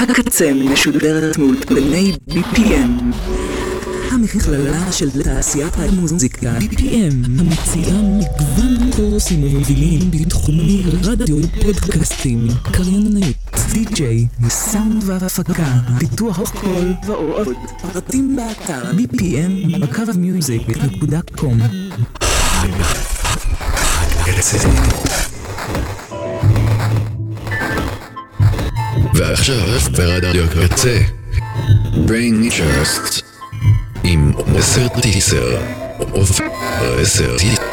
הקצה משודרת מאולפני BPM, המכללה של תעשיית המוזיקה. BPM המציעה מגוון קורסים ומובילים בתחומי רדיו, פודקאסטים, קריינית, די-ג'יי, סאונד והפקה, פיתוח קול ועוד. פרטים באתר bpm.music.com. ועכשיו ברדיו הקצה Brain Trust עם 10 טיסר או 10 טיסר.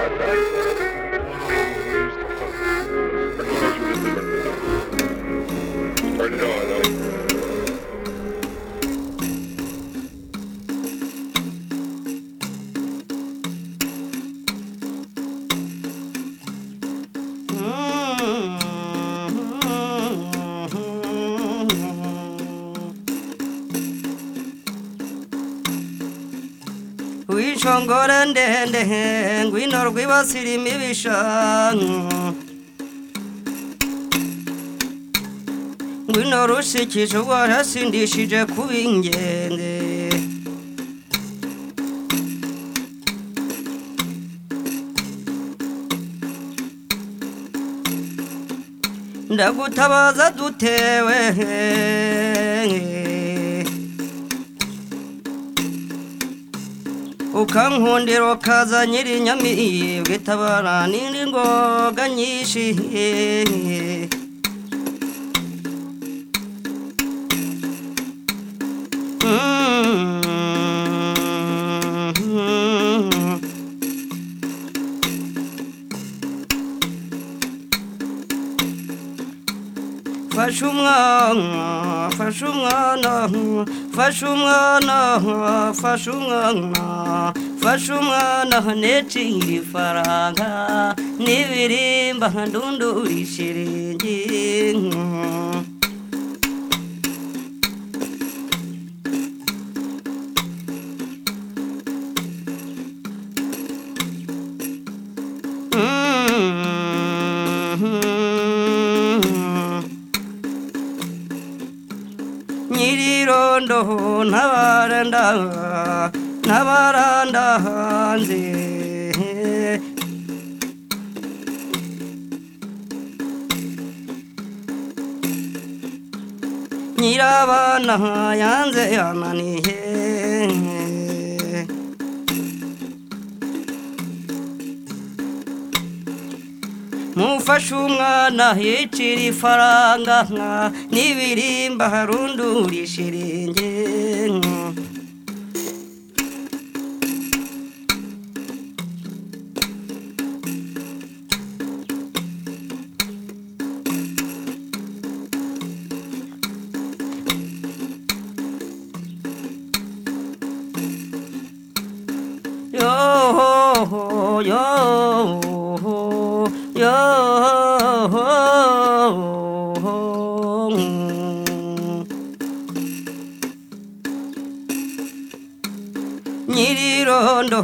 Chongorende ngwino rwibasira imibishanyo ngwino rushikije warasindishije kuba ingende ndagutabaza dutewe ukankundira ukaza nyiri nyamibwe tabara n'indi ngoga nyinshi fasha umwana necira ifaranga n'ibirimba ndundura ishiringi nyirirondo ntabaranda hanze nyirabana yanze yananiye mufashe umwana yicira ifaranga n'ibirimba harundura ishiringi nyirirondo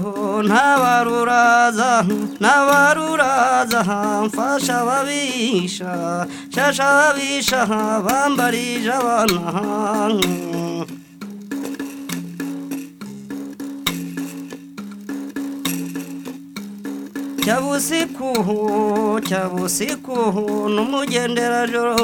ntabaruraza mfasha ababisha shasha ababisha bambarije abana cyabusiku n'umugenderajoro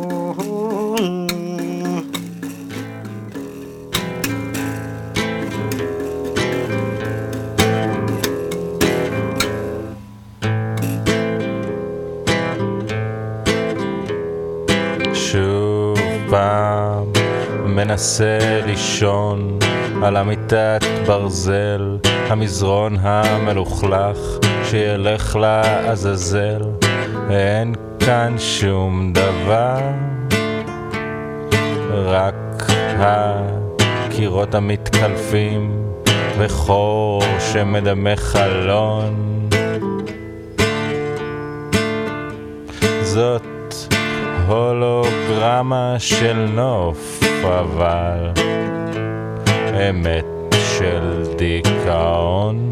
שוב פעם מנסה לישון על המיטת ברזל, המזרון המלוכלך שילך לעזאזל. אין כאן שום דבר, רק הקירות המתקלפים וחור שמדמה חלון. זאת הולוגרמה של נוף, אבל אמת של דיכאון.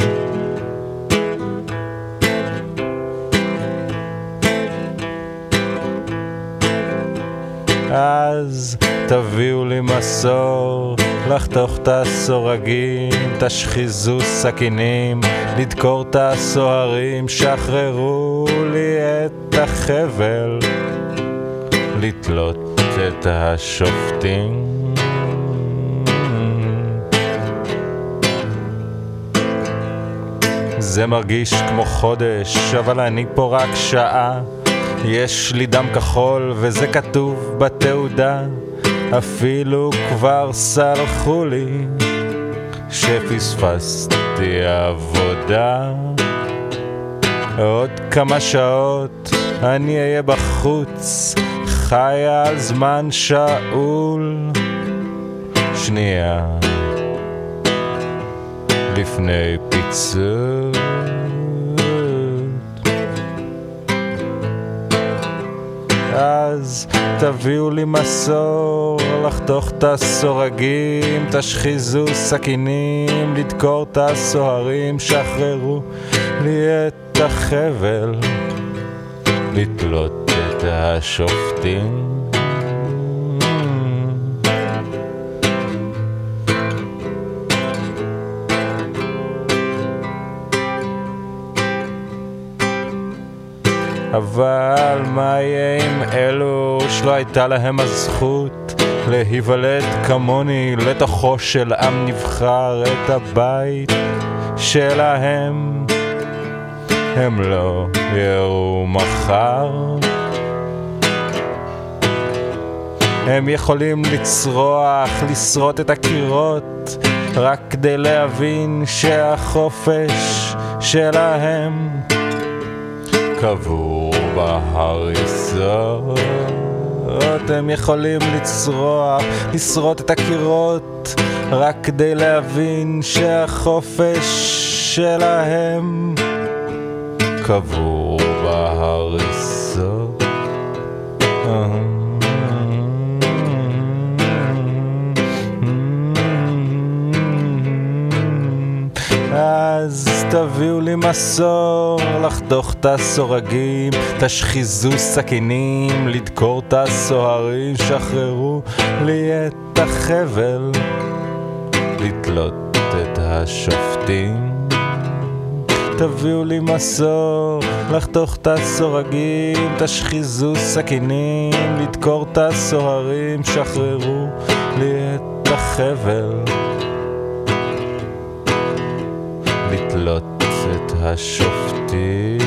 אז תביאו לי מסור, לחתוך את הסורגים, תשחיזו סכינים, לדקור את הסוהרים, שחררו לי את החבל, לתלות את השופטים. זה מרגיש כמו חודש, אבל אני פה רק שעה. יש לי דם כחול וזה כתוב בתעודה, אפילו כבר סלחו לי שפספסתי עבודה. עוד כמה שעות אני אהיה בחוץ, חיה על זמן שאול, שנייה לפני פיצוץ. אז תביאו לי מסור, לחתוך את הסורגים, תשחיזו סכינים, לדקור את הסוהרים, שחררו לי את החבל, לתלות את השופטים. אבל מה יהיה עם אלו שלא הייתה להם הזכות להיוולד כמוני לתוכו של עם נבחר, את הבית שלהם הם לא יראו מחר. הם יכולים לצרוח, לשרוט את הקירות, רק כדי להבין שהחופש שלהם קבור בהריסות. הם יכולים לצרוח, לשרוט את הקירות, רק כדי להבין שהחופש שלהם קבור בהריסות. אז תביאו לי מסור, לחתוך את הסורגים, תשחיזו סכינים, לדקור את הסוהרים, שחררו לי את החבל, לתלות את השופטים. תביאו לי מסור, לחתוך את הסורגים, תשחיזו סכינים, לדקור את הסוהרים, שחררו לי את החבל, לתלות את השופטים.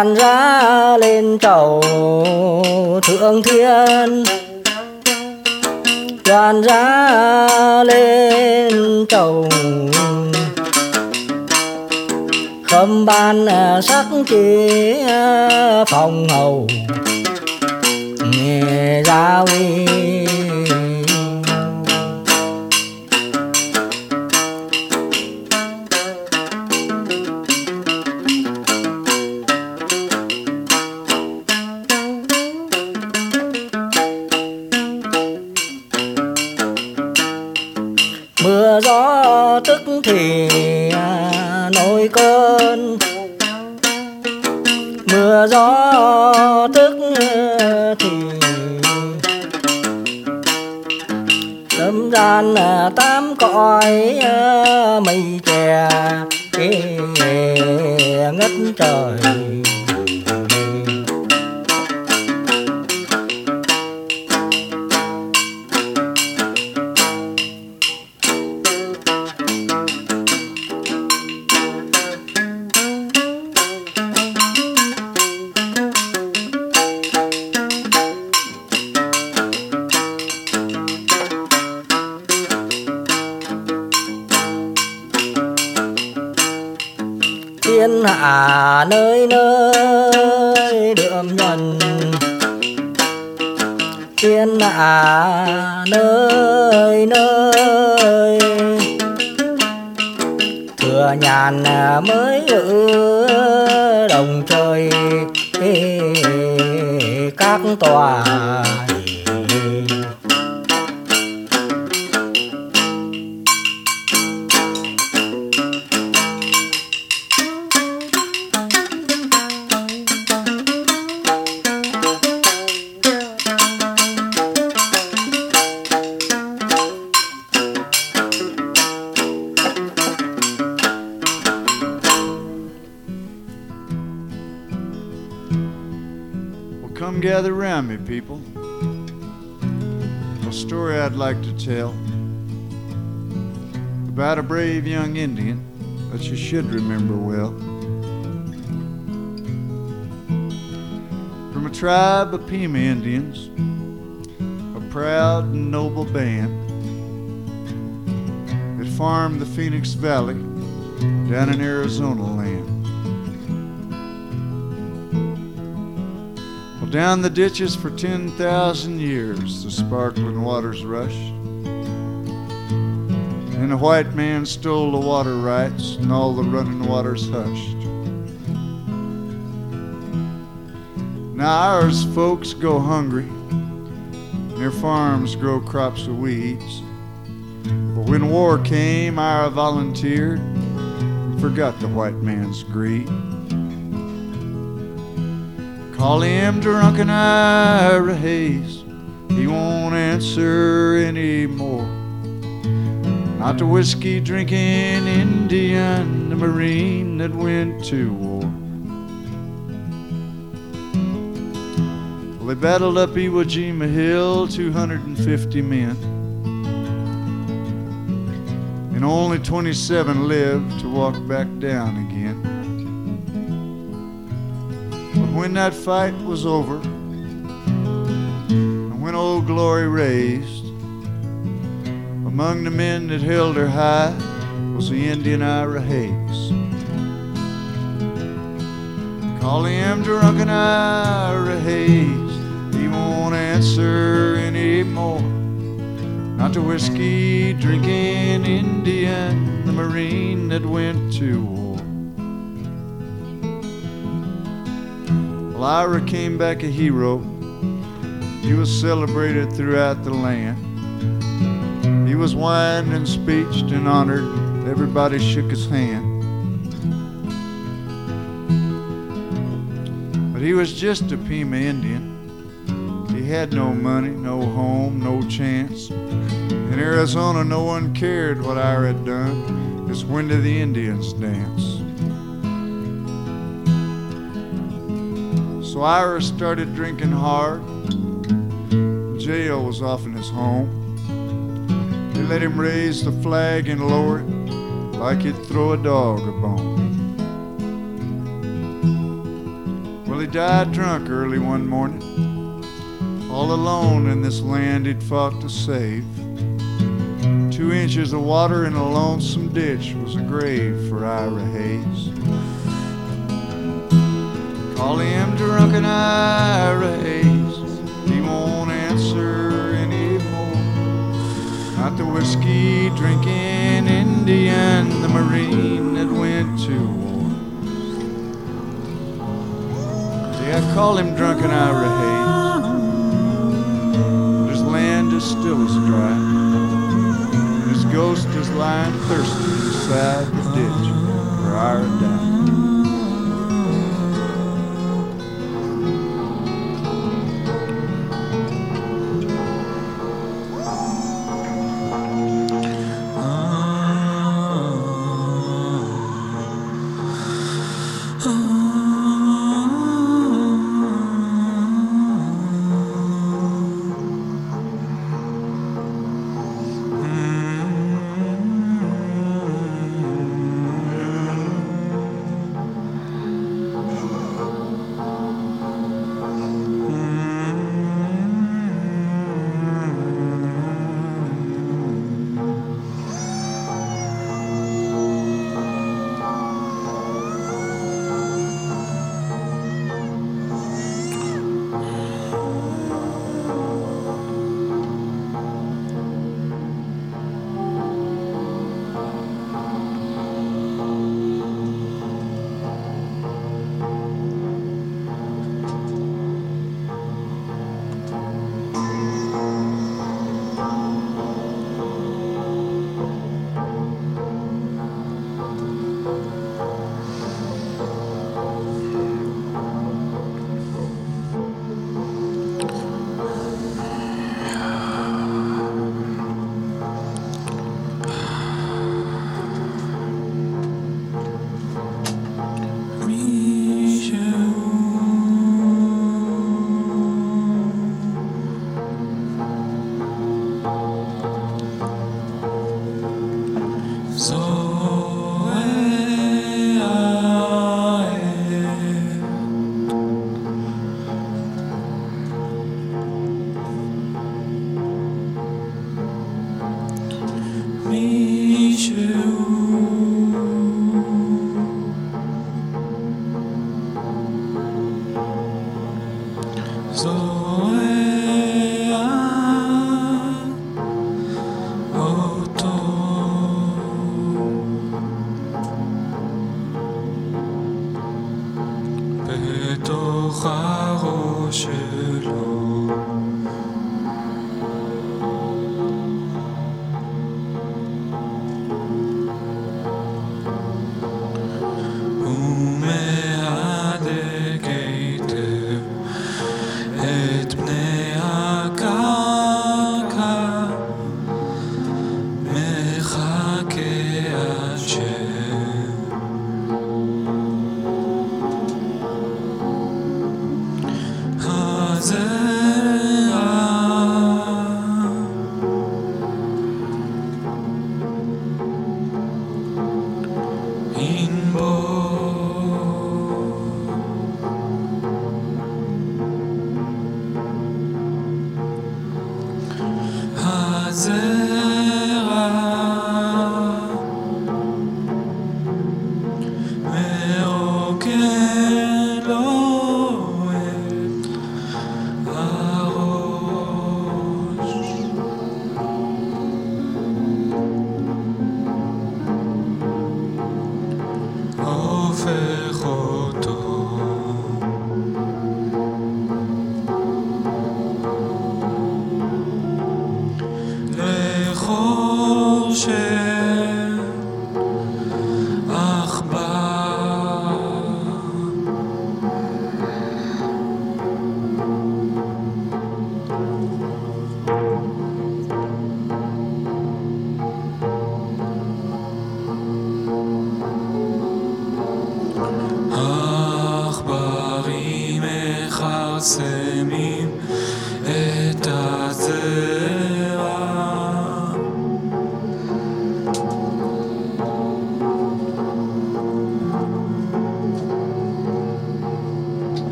đoàn ra lên trầu thượng thiên, đoàn ra lên trầu khâm ban sắc chỉ phòng hầu nghe gia uy. Mưa gió tức thì nổi cơn, mưa gió tức thì lâm gian tám cõi mây che ngất trời. Thiên hạ nơi nơi đượm nhuần, thiên hạ nơi nơi thừa nhàn mới ngự đồng trời các tòa. Come gather round me, people. A story I'd like to tell about a brave young Indian that you should remember well. From a tribe of Pima Indians, a proud and noble band that farmed the Phoenix Valley down in Arizona land. Down the ditches for 10,000 years the sparkling waters rushed, and the white man stole the water rights and all the running waters hushed. Now ours folks go hungry, and their farms grow crops of weeds, but when war came I volunteered and forgot the white man's greed. Call him drunken Ira Hayes, he won't answer anymore. Not the whiskey drinking Indian, the Marine that went to war. Well, they battled up Iwo Jima Hill, 250 men, and only 27 lived to walk back down again. When that fight was over, and when Old Glory raised, among the men that held her high was the Indian Ira Hayes. Call him drunken Ira Hayes, he won't answer anymore. Not the whiskey drinking Indian, the Marine that went to war. Ira came back a hero. He was celebrated throughout the land. He was wined and speeched and honored. Everybody shook his hand. But he was just a Pima Indian. He had no money, no home, no chance. In Arizona, no one cared what Ira had done. It's when do the Indians dance? So Ira started drinking hard. Jail was often his home. They let him raise the flag and lower it like he'd throw a dog a bone. died drunk early one morning, all alone in this land he'd fought to save. 2 inches of water in a lonesome ditch was a grave for Ira Hayes. Call him drunken Ira Hayes, he won't answer anymore. Not the whiskey drinking Indian, the Marine that went to war. See, I call him drunken Ira Hayes, but his land is still as dry, and his ghost is lying thirsty beside the ditch where Ira died.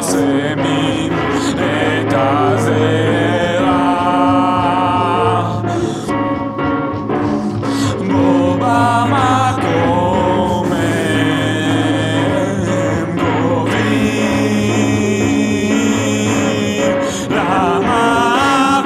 מפרסמים את הזרע בו במקום הם גובים למוות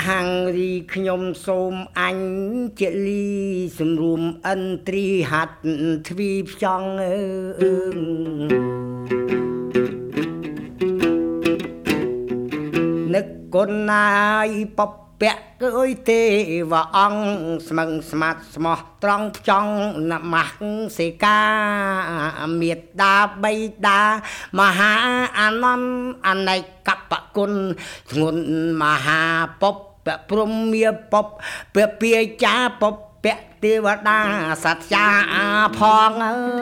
ហាងរីខ្ញុំសូមអញជាលីសម្រួមអិនត្រីហាត់ទ្វីផ្ចង់នឹកគុណណាយពពាក់គឺអុយទេវអង្គស្មឹងស្មាត់ស្មោះត្រង់ផ្ចង់នមស្សេកាមេត្តាបៃតាមហាអានន្ទអនេកបគុណធ្ងន់មហាពពព្រំមាពពពាចាពពទេវតាសត្យាផង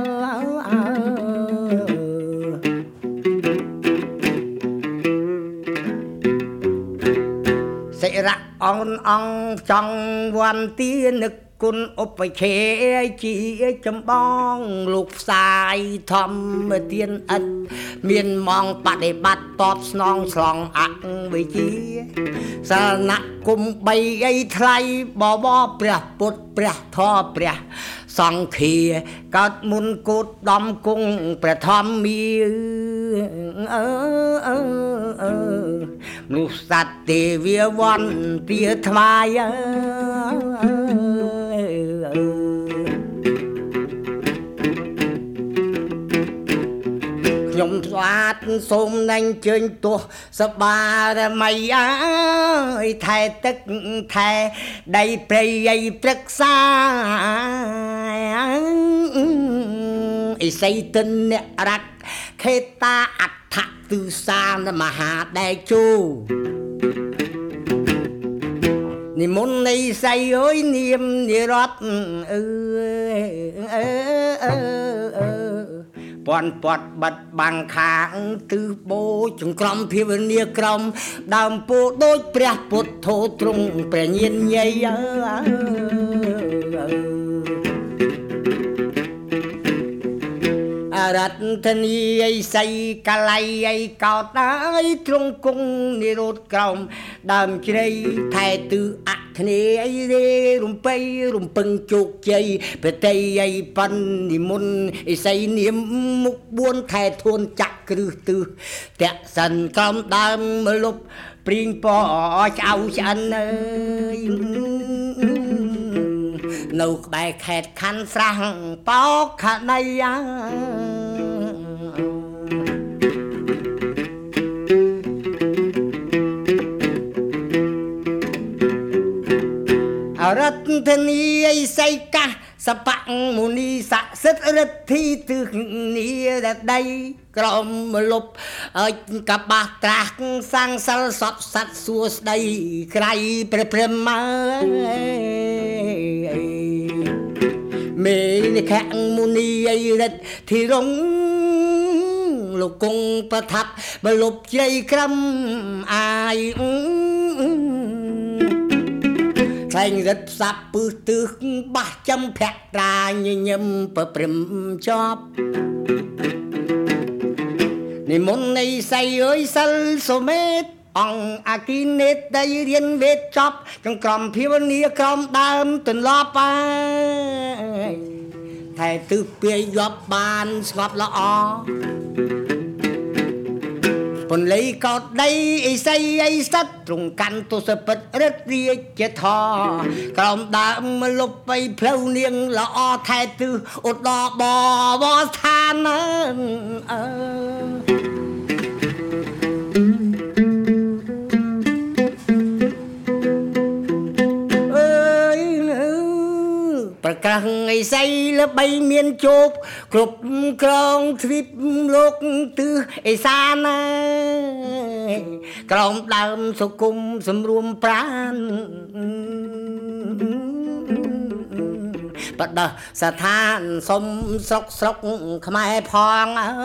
សិរៈអង្គចង់វន្ទានឹកគុណឧបខេជាចម្បងលោកផ្សាយធម្មទានឥតមានម៉ងបដិបត្តិតបស្នងឆ្លងអវិជ្ជាសារណគុំ3អីថ្លៃបបព្រះពុទ្ធព្រះធម៌ព្រះសង្ឃាកើតមុនគោតដំគង់ព្រះធម្មាមនុស្សសត្វទេវាវន្ទាថ្វាយខ្ញុំស្វាតសូមណែងជើញទោះសបារមីអើយថែទឹកថែដីព្រៃអីព្រឹក្សាអិសីទិនអ្នករៈខេតាអដ្ឋទិសានមហាដែលជូនិមន្តនៃសៃអើយនាមនិរតពាន់ពាត់បាត់បាំងខាងទិសបូចង្ក្រមភាវនាក្រមដើមពោដូចព្រះពុទ្ធោទ្រង់ព្រះញាណញៃរតនីអីសៃកលៃអីកោតអើយទ្រង់គង់និរោធក្រមដើមជ្រៃថែទិអគ្នេអីរេរំពៃរំពឹងជោគជ័យប្រតិអីប៉ាន់និមន្តអីសៃនាមមុខ4ថែធួនចាក់គ្រឹះទិសតៈសិនក្រមដើមមលុបព្រីងពឆ្អៅឆ្អិនអើយនៅក្បែរខេត្តខណ្ឌស្រះបោកខណៃអរតនីអីសៃកាសបៈមុនីស័ក្តិសិទ្ធិរិទ្ធីទិសនីរដីក្រមលុបកបាស់ត្រាស់សាំងសិលសពសត្វសួស្ដីក្រៃព្រះព្រហ្មមេនិខៈមុនីអីរិទ្ធធីរងលោកគង់ប្រថាប់បលុបជ្រៃក្រំអាយខ្លែងរិទ្ធផ្សាប់ពឹសទិសបាសចំភក្ត្រាញញឹមប្រព្រឹមជាប់និមន្តនៃសៃអើយសិលសុមេតអង្គអគិនេតដែលរៀនវេទចប់ចង្ក្រមភាវនាក្រមដើមទន្លប់ហើយថែទិសពាយប់បានស្ងប់ល្អពន្លៃកោតដីអីសៃអីសត្វទ្រង់កាន់ទសពិតរិទ្ធរាជធរក្រមដើមមលុបបៃផ្លូវនាងល្អថែទិសឧត្តរបវស្ថានប្រកាសអីសៃល្បីមានជោបគ្រប់ក្រងទ្វីបលោកទិសអេសានក្រមដើមសុគមសម្រួមប្រានបដិស្ថានសុំស្រុកខ្មែរផង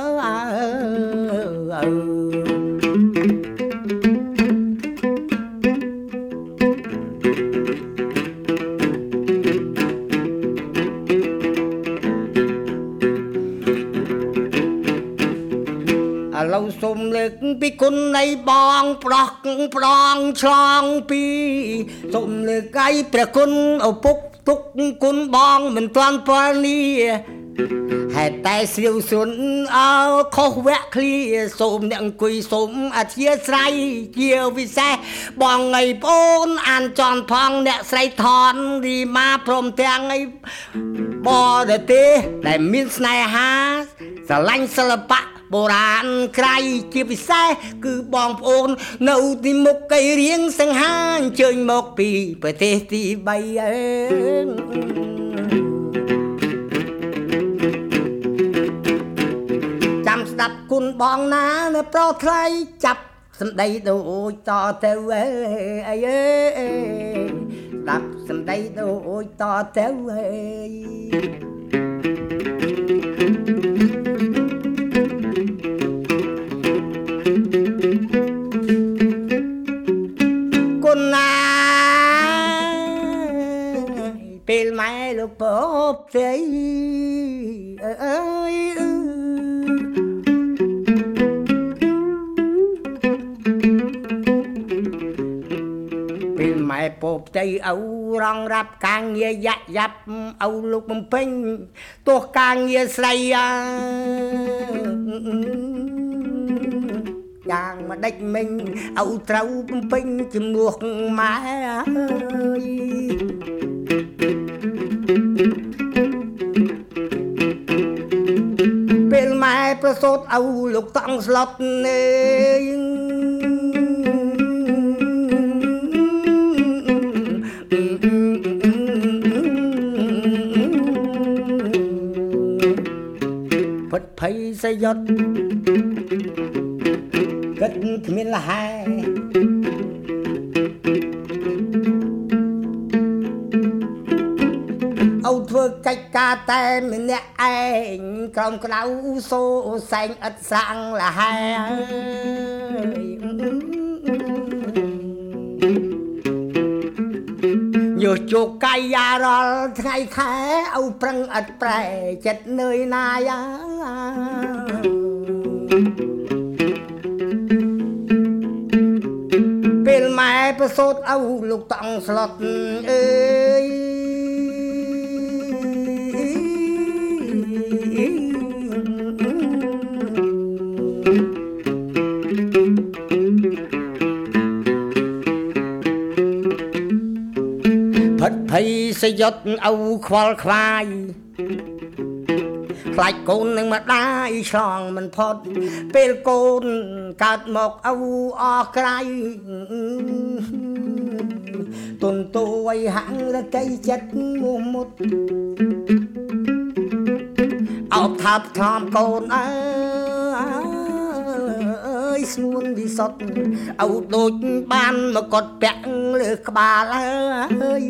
ឥឡូវសូមលើកពីគុណនៃបងប្រោះប្រងឆ្លងពីសូមលើកឲ្យព្រះគុណឪពុកទុកគុណបងមិនទាន់ពលនីហេតុតែស្រីវសុនអើខុសវគ្គឃ្លាសូមអ្នកអង្គុយសូមអធិស្ឋានជាពិសេសបងអីប្អូនអានចន់ផងអ្នកស្រីថនរីម៉ាព្រមទាំងអីបរទេសដែលមានស្នេហាស្រឡាញ់សិល្បៈបុរាណក្រៃជាពិសេសគឺបងប្អូននៅទីមុខកៃរៀងសង្ហាអញ្ជើញមកពីប្រទេសទី3ចាំស្ដាប់គុណបងណានៅប្រថ្លៃចាប់សម្ដីដូចតទៅអីស្ដាប់សម្ដីដូចតទៅពេលម៉ែលោកពពស្រីអើយពេលម៉ែពពស្រីអូរងរាប់ការងារយ៉ាប់អូលោកបំពេញទោះការងារស្រីយ៉ាងមកដេចមិញអូត្រូវបំពេញជំនួសម៉ែពេលម៉ែប្រសូតអូលោកតង់ស្លុតផុតភ័យសយត់គិតគ្មានលហែអូធ្វើកិច្ចការតែម្នាក់ឯងក្រោមក្តៅសូសែងឥតសាំងលហែយោជោកាយារាល់ថ្ងៃខែអូប្រឹងឥតប្រែចិត្តនឿយណាយពេលម៉ែប្រសូតអូលោកតង់ស្លុតអើយផិតភ័យសយត់អូខ្វល់ខ្វាយខ្លាចកូននឹងម្ដាយឆ្លងមិនផុតពេលកូនកើតមកអូអស់ក្រៃទុនតួយហាំងរកៃចិត្តមុំមុតអោបថាប់ថ្នមកូនអើយស្ងួនវិសុទ្ធអូដូចបានមកកត់ពាក់លើក្បាលអើយ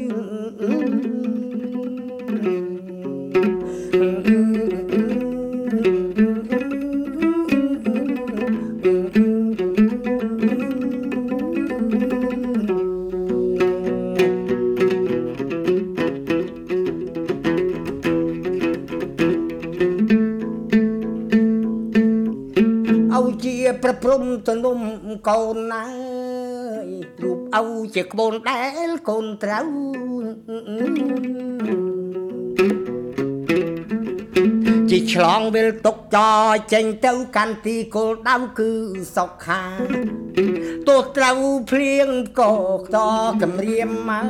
ប្រព្រំទៅនំកូនណាយរូបអូជាក្បូនដែលកូនត្រូវជីឆ្លងវិលទុកចោចេញទៅកាន់ទីគោលដៅគឺសុខាទោះត្រូវភ្លៀងក៏តគម្រាមមក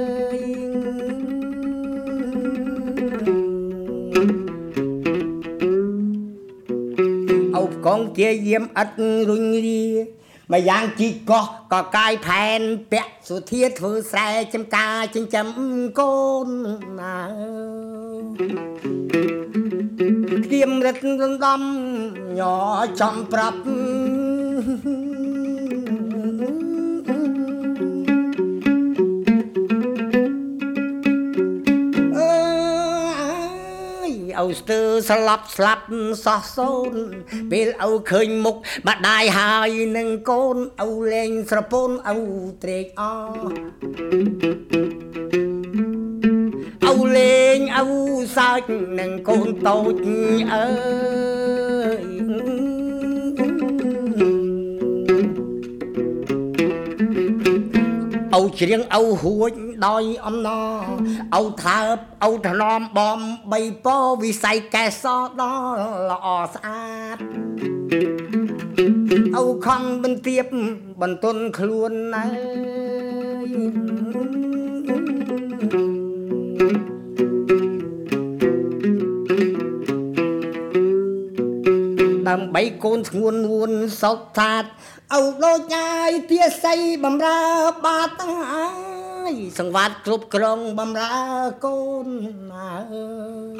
កងជាយាមអត់រុញរាម្យ៉ាងជីកោះក៏កាយផែនពាក់សុធាធ្វើស្រែចំការចិញ្ចឹមកូនណាក្រៀមរិតរំដំញ័រចំប្រាប់អូស្ទើស្លាប់សោះសូនពេលអូឃើញមុខម្ដាយហើយនឹងកូនអូលេងស្រពូនអូត្រេកអរអូលេងអូសើចនឹងកូនតូចអើយអូច្រៀងអូហួចដោយអំណរអូថើបអូថ្នមបំបីពវិស័យកែសដល់ល្អស្អាតអូខំបន្ទាបបន្ទន់ខ្លួនណាដើម្បីកូនធ្ងន់នួនសុខថាតអូដូចញ៉ាយទាស័យបំរើបាតអាយសង្វាតគ្រប់គ្រងបំរើកូនអើយ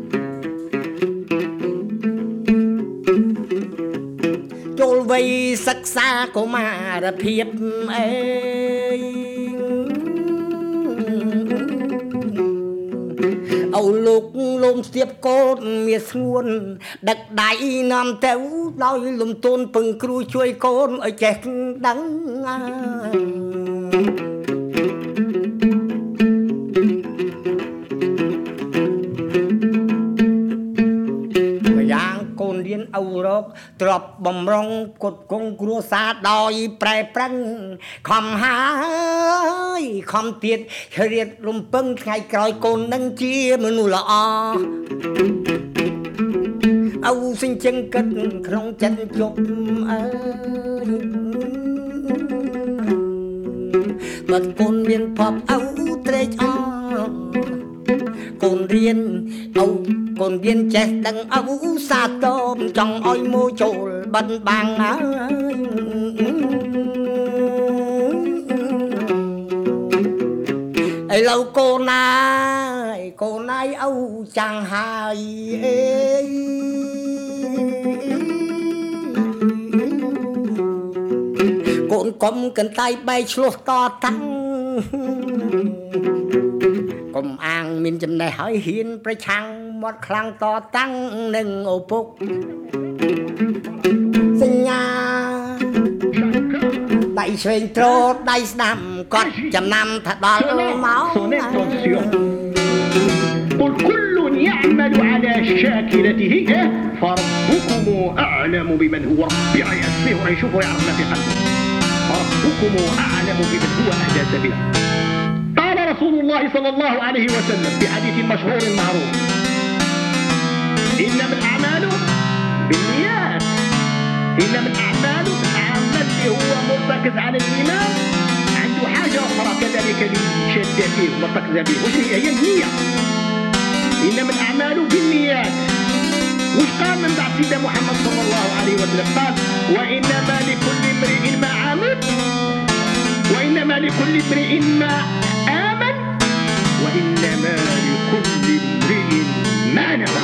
ចូលវ័យសិក្សាកុមារភាពអេអូលោកលំស្ទាបកូនមានស្ងួនដឹកដៃនាំទៅដោយលំទូនពឹងគ្រូជួយកូនឲ្យចេះដឹងយ៉ាងកូនរៀនអូរ៉ុបទ្របបំរុងគត់គង់គ្រួសារដោយប្រែប្រឹងខំហើយខំទៀតជ្រៀតរំពឹងថ្ងៃក្រោយកូននឹងជាមនុស្សល្អអូសិញ្ចឹងគិតក្នុងចិត្តជប់អើយបាត់កូនមានផប់អូត្រេកអរកូនរៀនអូកូនរៀនចេះដឹងអូសាទរចង់ឲ្យមកចូលបិណ្ឌបាំងអើយឥឡូវកូនណាយអូចាំងហើយអេកូនកុំកន្តែបែកឆ្លោះតតាំងកុំអាងមានចំណេះហើយហ៊ានប្រឆាំងមាត់ខ្លាំងតតាំងនឹងឪពុកសញ្ញាដៃឆ្វេងត្រដៃស្ដាំគាត់ចំណាំថាដល់មក قل كل يعمل على شاكلته فربكم أعلم بمن هو ربيع يأسفه أن يشوفه يعرف ما في قلبه فربكم أعلم بمن هو أهدى سبيلا قال رسول الله صلى الله عليه وسلم في حديث مشهور معروف إنما الأعمال بالنيات إنما الأعمال العمل هو مرتكز على الإيمان عنده حاجة أخرى كذلك شد فيه ومرتكز به وش هي النية إنما الأعمال بالنيات وش قال من بعد سيدنا محمد صلى الله عليه وسلم قال وإنما لكل امرئ ما عمل وإنما لكل امرئ ما آمن وإنما لكل امرئ ما نوى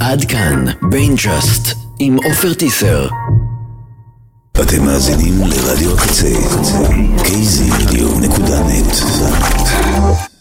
עד כאן BrainTrust עם עופר טיסר. אתם מאזינים לרדיו הקצה, kzradio.net.